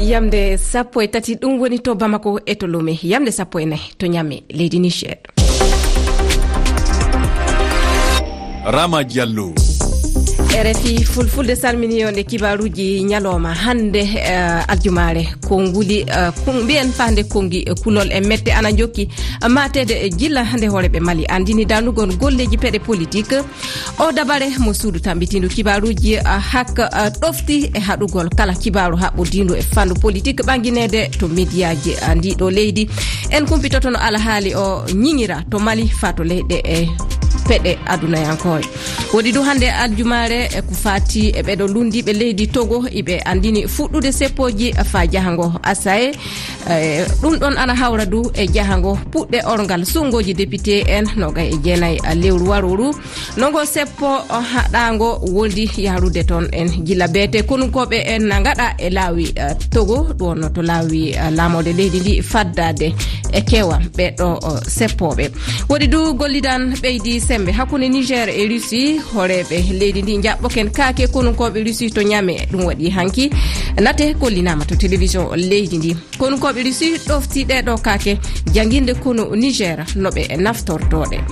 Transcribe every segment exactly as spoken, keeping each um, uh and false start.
yamde sappo e tati ɗum woni to Bamako e to Lomé, yamde sappo e nayi to Niamey leydi Niger. Rama Diallo. R F I fulfulde salmini yonde kibaruji nyaloma hande uh, aljumare ko nguli uh, mbiyen fande kongi uh, kulol e mette ana jokki uh, matede jilla hande horeɓe Mali andini danugon golleji peɗe politique o dabare mo suudu tambitindu kibaruji uh, hak uh, ɗofti e haɗugol kala kibaru haɓɓodindu e fandu politique ɓanginede to mediaji uh, ndiɗo leydi en kumpitotono ala haali o ñiŋira to Mali fato leyɗe e peɗe adunayankoye wodi du hande aljumare e ko fati e ɓeɗo lundiɓe leydi Togo iɓe andini fuɗɗude seppoji fa jahango asaye e ɗum ɗon ana hawra du e jahango puɗɗe orgal sungoji député en noga e jeenayi lewru waruru nongo seppo haɗango woldi yarude toon en gila beete konunkoɓe en gaɗa e laawi Togo ɗum to laawi laamode leydi ndi faddade e kewa ɓeɗo seppoɓe wodi du gollidan ɓeydi sembe hakkunde Niger e Russie horeɓe leydi ndi jaɓɓoken kaake konunkoɓe Russie to Niamey ɗum waɗi hanki nate kollinama to télévision leydi ndi konunkoɓe Russie ɗofti ɗeɗo kaake janginde kono Niger noɓe naftortoɗe.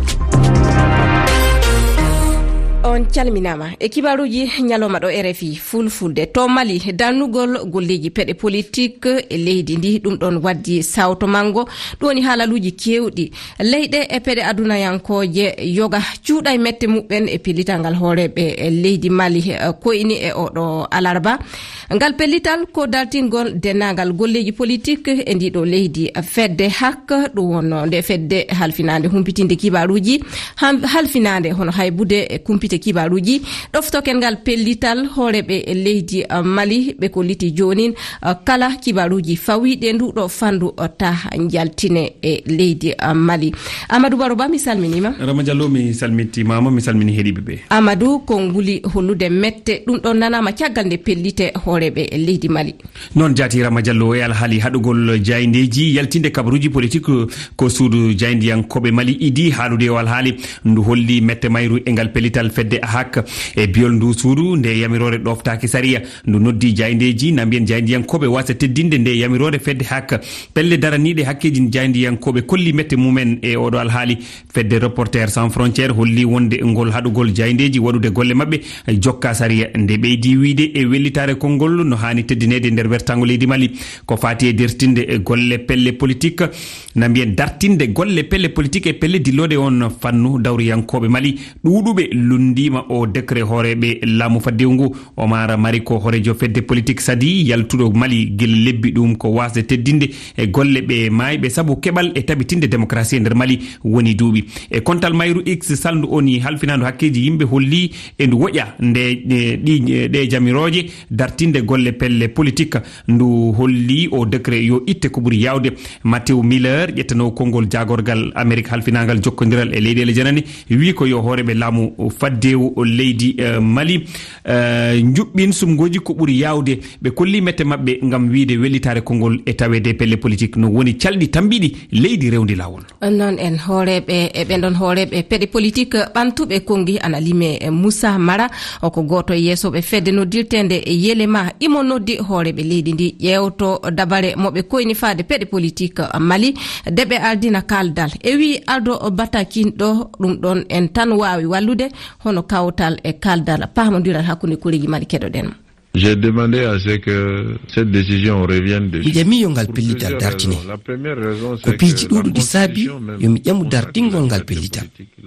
On calminama e kibaruji nyaloma do R F I fulfulde to Mali danugol golleji peɗe politique e leydi ndi ɗum ɗon waddi sawto mango ɗoni haalaluji kewɗi leyɗe e peɗe adunayankoje yoga cuuɗa e mette muɓɓen e pellital ngal horeɓe e leydi Mali koyni e oɗo alarba ngal pellital ko daltingol denagal golleji politique e ndiɗo leydi fedde hak ɗum wonno nde fedde halfinande humpitinde kibaruji halfinande hono haybude e kumpite kibaruji ɗoftoken ngal pellital horeɓe e leydi Mali ɓe kolliti jonin kala kibaruji fawiɗe nduɗo fandu ta jaltine e leydi Mali. Amadou Baroba mi salminima. Rama Diallo mi salmitimama mi salmini heɗiɓe ɓe. Amadou ko nguli hollude mette ɗum ɗon nanama caggal nde pellite horeɓe e leydi Mali. Non jati Rama Diallo e alhaali haɗugol jayndeji yaltinde kabaruji politique ko suudu jayndiyankoɓe Mali idi haalude o alhaali ndu holli mette mayru e ngal pellital fedde hak e biol ndu suudu nde yamirore ɗoftaki sariya ndu noddi jayndeji na mbiyen jayndiyankoɓe wasa teddinde nde yamirore fedde hak pelle daraniɗe hakkeji jayndiyankoɓe kolli mette mumen e oɗo alhaali fedde reporter sans frontiére holli wonde ngol haɗugol jayndeji waɗude golle mabɓe jokka sariya nde ɓeydi wiide e wellitare konngol no hani teddinede nder wertango leydi Mali ko fati e dertinde e golle pelle politique na mbiyen dartinde golle pelle politique e pelle dillode on fannu dawriyankoɓe Mali ɗuɗuɓe lundima o décret horeɓe laamu faddew ngu Omar Mariko horejo fedde politique sadi yaltuɗo Mali guila lebbi ɗum ko wasde teddinde e golle ɓe mayɓe saabu keɓal e tabitinde démocratie nder Mali woni duuɓi e kontal mayru X saldu oni halfinandu hakkeji yimɓe holli e ndu woƴƴa nde ɗi ɗe jamiroje dartinde golle pelle politique ndu holli o décret yo itte ko ɓuuri yawde. Matthew Miller ƴettano konngol jagorgal Amérique halfinagal jokkodiral e leyɗele janane wi ko yo horeɓe laamu faddew leydi uh, Mali uh, juɓɓin sumgoji ko ɓuuri yawde ɓe kolli mette mabɓe gam wiide wellitare konngol e tawede pelle politique no woni calɗi tambiɗi leydi rewdi lawol. Non en horeɓe e ɓenɗon horeɓe peɗe politique ɓantuɓe kongi ana lime Moussa Mara o ko goto yeesoɓe fedde noddirtende e yelema imo noddi horeɓe leydi ndi ƴewto dabare moɓe koyni faade peɗe politique Mali deɓe ardina kaldal e wi Aldo Batakinɗo ɗum ɗon en tan wawi wallude hono kawtal e kaldal pamodiral hakkunde kureji Mali keɗoɗen. J'ai demandé à ce que cette décision revienne dessus. Mi ƴami yo ngal pellital dartine ko piiji ɗuɗuɗi saabi yo mi ƴamu dartingol ngal pellital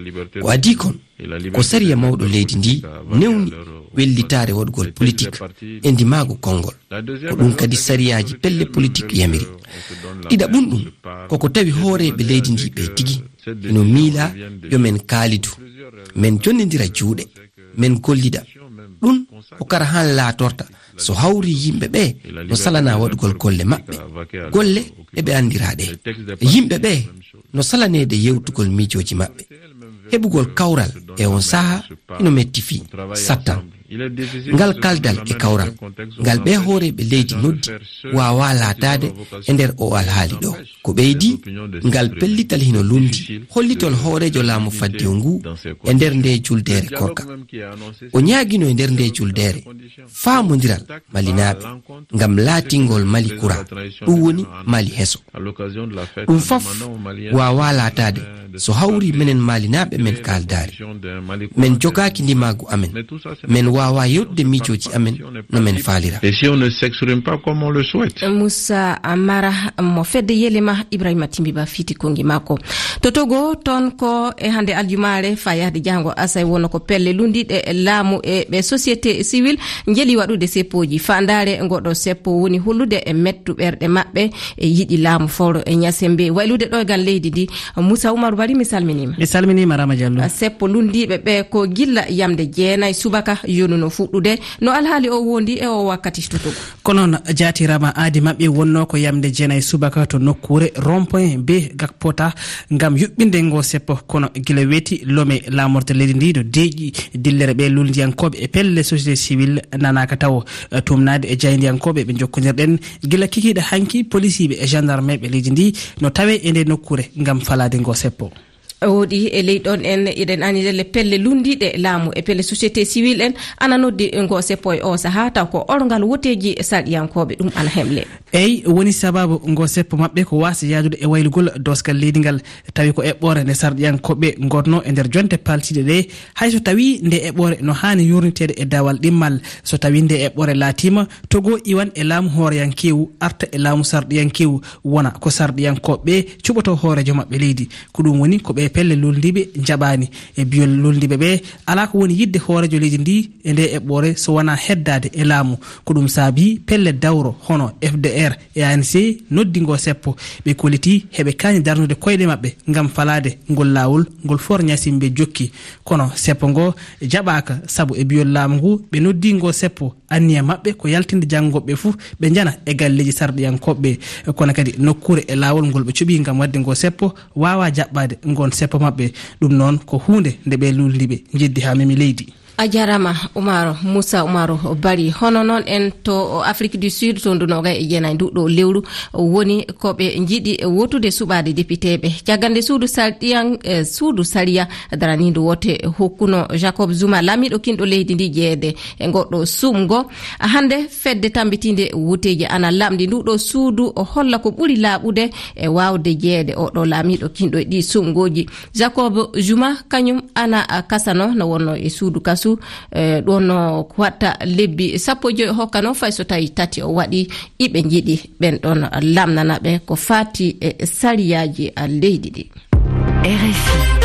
ko adi kon ko sariya mawɗo leydi ndi newni wellitare waɗugol politique e ndimaago konngol ko ɗum kadi sariyaji pelle politique yamiri ɗiɗaɓum ɗum koko tawi hooreɓe leydi ndi ɓe tigi ino miila yo men kaalidu men jonnidira juuɗe men gollida ɗum o kara han laatorta so hawri yimɓe ɓe no salana waɗugol golle maɓɓe golle eɓe andiraɗe yimɓe ɓe no salanede yewtugol miijoji maɓɓe heɓugol kawral e on saaha ino metti fi sattan ngal kaldal e kawral ngal ɓe hooreɓe leydi noddi wawa laatade e nder o alhaali ɗo ko ɓeydi ngal pellital hino lundi hollitol hoorejo laamu fadde ngu e nder nde juldere korka o ñaagino e nder nde juldere faamodiral malinaɓe ngam laatingol mali kura ɗum woni mali heso ɗum fof wawa laatade so hawri menen malinaɓe men kaldari men jogaki ndimagu amen men wawa yodde miijoji amen no men faalira Moussa Mara mo fedde yelema Ibrahima Timbiba fiti kongi mako to Togo ton ko e hande aljumare fa yahde jango asay wono ko pelle lundiɗe laamu e ɓe société civile jeli waɗude seppoji fandare goɗɗo seppo woni hollude e mettu ɓerɗe maɓɓe e yiɗi laamu fawro e ñasembe waylude ɗo gal leydi ndi Moussa Oumar Bari mi salminima mi salminima Rama Diallo seppo lundiɓe ɓe ko gilla yamde jeenayi subaka yonu no fuɗɗude no alhaali o wondi e o wakkati to Togo kono non jaatirama aadi mabɓe wonno ko yamde jeenayi subaka to nokkure rond-point be Gakpota ngam yuɓɓinde ngo seppo kono gila weeti lome lamorde leydi ndi no deeƴi dillere ɓe luldiyankoɓe e pelle société civile nanaka taw tumnade e jaydiyankoɓe ɓe jokkodirɗen gila kikiɗe hanki policiɓe e gendarme ɓe leydi ndi no tawe e nde nokkure ngam falade ngo seppo woodi e leyɗon en iɗen anidele pelle lundiɗe laamu e pelle société civile en ana noddi ngo seppo e o saha taw ko orgal woteji sarɗiyankoɓe ɗum ana hemle eyi woni sababu ngo seppo mabɓe ko wasa yadude e waylugol doskal leydi ngal tawi ko eɓɓore nde sarɗiyankoɓe gotno e nder jonte paltiɗe ɗe hayso tawi nde eɓɓore no hani yurnitede e dawal ɗimmal so tawi nde eɓɓore laatima Togo iwan e laamu hooreyankewu arta e laamu sarɗiyankewu wona ko sarɗiyankoɓe cuɓoto hoorejo mabɓe leydi ko ɗum woni ko ɓe pelle luldiɓe jaɓani e biyol luldiɓe ɓe ala ko woni yidde hoorejo leydi ndi e nde eɓɓore so wona heddade e laamu ko ɗum saabi pelle dawro hono F D R e A N C noddingo seppo ɓe koliti heɓe kañi darnude koyɗe mabɓe ngam falade ngol lawol ngol for ñasimɓe jokki kono seppo ngo jaɓaka saabu e biyol laamu ngu ɓe noddingo seppo anniya mabɓe ko yaltinde janggoɓe foof ɓe jana e galleji sarɗiyankoɓe kono kadi nokkure e lawol ngol ɓe cuɓi ngam wadde ngo seppo wawa jaɓɓade ngon seppo mabɓe ɗum noon ko hunde nde ɓe luldiɓe jeddi ha memi leydi a jarama Oumaro Moussa Oumaro Bari hono noon en to Afrique du Sud to ndunoga e jeenayi nduɗo lewru woni koɓe jiiɗi wotude suɓade députéɓe cagande suudu sarɗiyan eh, suudu sariya daranidu wote hokkuno Jacob Zuma laamiɗo kinɗo leydi ndi jeede e goɗɗo sumgo hande fedde tambitinde woteji ana lamdi nduɗo suudu holla ko ɓuuri laaɓude e wawde jeede oɗo laamiɗo kinɗo e ɗi sumgoji Jacob Zuma kañum ana kasano no wonno e suudu kasu e ɗon no watta lebbi sappo joyi hokkano fay so tawi tati o waɗi iɓe jiiɗi ɓen ɗon lamnana ɓe ko fati e sariyaji leydi ɗi. R F I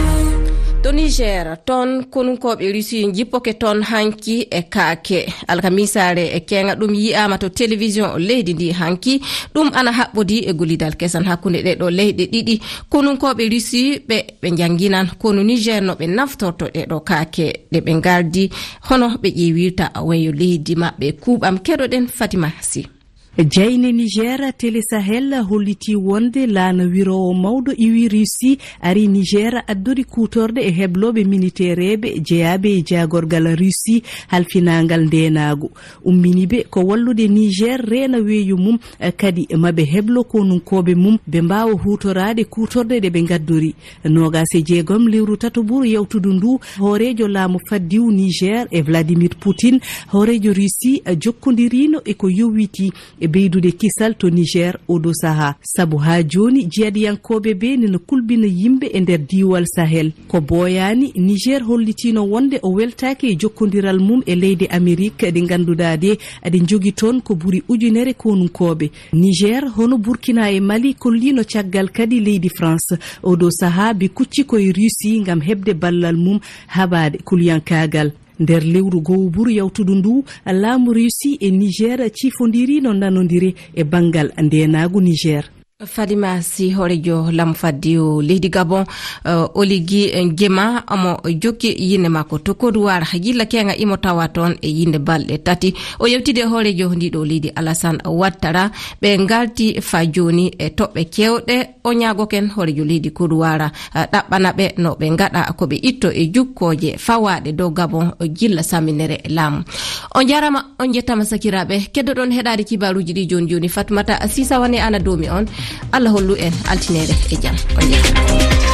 to Niger ton konunkoɓe Russie jippoke ton hanki e kaake alkamisare e kenga ɗum yi'ama to télévision leydi ndi hanki ɗum ana haɓɓodi e golidal kesan hakkunde ɗe ɗo leyɗe ɗiɗi konunkoɓe Russie ɓe ɓe janginan kono Niger no ɓe naftorto ɗe ɗo kaake ɗe ɓe gardi hono ɓe ƴeewirta weyo leydi maɓɓe kuuɓam keɗoɗen Fatima Sy. jeyne Niger Télé Sahel holliti wonde laana wirowo mawɗo iwi Russie ari Niger addori kutorde e hebloɓe militaire-ɓe jeyaɓe e jagorgal Russie halfinagal ndenago umminiɓe ko wallude Niger rena weeyo mum kadi maɓe heblo konunkoɓe mum ɓe mbawa hutorade kutorde ɗe ɓe gaddori nogase jeegom lewru tato ɓuuro yewtudu ndu hoorejo laamu faddiw Niger e Vladimir Poutine hoorejo Russie jokkodirino e ko yowiti e beydude kisal to Niger oɗo saha sabu ha joni jeyadiyankoɓe be neno kulbina yimɓe e nder diwal Sahel ko boyani Niger hollitino wonde o weltake e jokkodiral mum e leydi Amérique ɗe ganduɗa de aɗe jogi toon ko ɓuuri ujunere konunkoɓe Niger hono Burkina e Mali kollino caggal kadi leydi France oɗo saha be kucci koye Russie ngam hebde ballal mum haɓade kulyankagal nder lewru gowu ɓuuri yawtudu ndu laamu Russie e Niger cifodirino nanodiri e bangal ndenagu Niger. Fadima si horejo lam faddi o leydi Gabon uh, Oligi Ngema amo jokki yinde makko to Kodouar hagilla kenga imo tawa ton e yinde balde tati o yewtide horejo ndido leydi Alassane Ouattara be ngalti fa joni e tobbe kewde o nyago ken horejo leydi Kodouar uh, dabbana be no be ngada ko be itto e jukkoje fawade do Gabon gilla saminere lam on jarama on jettama sakirabe keddo don hedade kibaruji di joni joni Fatmata Sisa woni ana domi on Allah hollu en altinere e jam on jam